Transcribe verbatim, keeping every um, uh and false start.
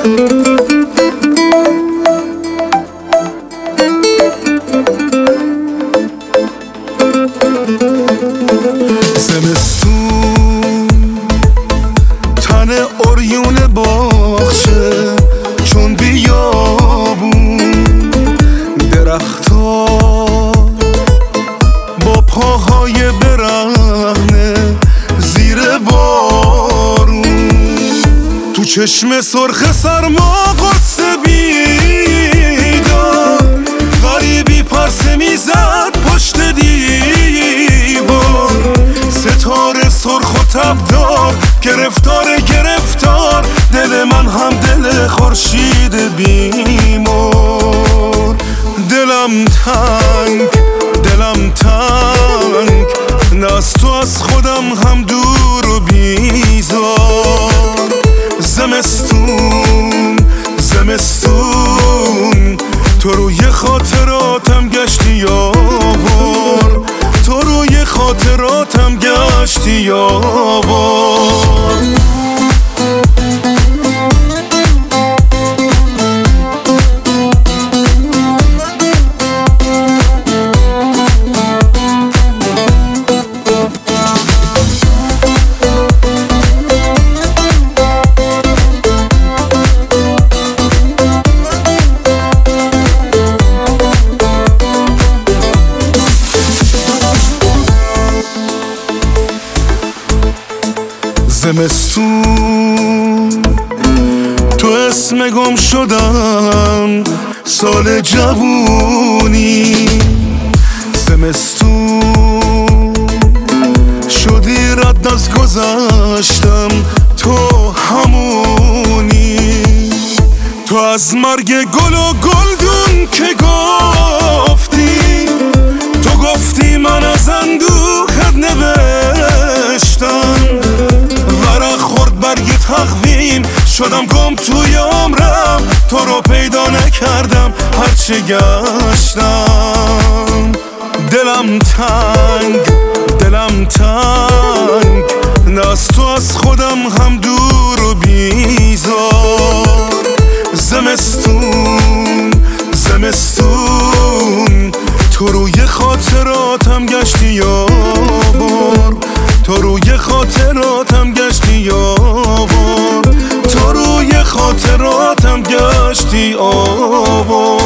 زمستون تن اوریون باغچه چون بیابون درختا با پاهای برهنه زیر بارون تو چشم سرخ سرما قرص بیدار غریبی پرسه میزد پشت دیوار ستاره سرخ و تبدار گرفتار گرفتار دل من هم دل خورشید بیمار دلم تنگ دلم تنگ نه از تو از خودم هم دور و بیزار زمستون زمستون تو روی خاطراتم گشتی یابار تو روی خاطراتم گشتی یابار زمستون تو اسم گم شدم سال جوونی زمستون شدی رد از گذشتم تو همونی تو از مرگ گل و گلدون که گفتی تو گفتی من از اندوخت نوشتم ورق خورد برگ تقویم شدم گم توی عمرم تو رو پیدا نکردم هرچه گشتم دلم تنگ دلم تنگ نه از تو از خودم هم دور و بیزار زمستون زمستون تو روی خاطراتم گشتی یابار تو روی خاطراتم گشتی یابار تو روی خاطراتم گشتی آبار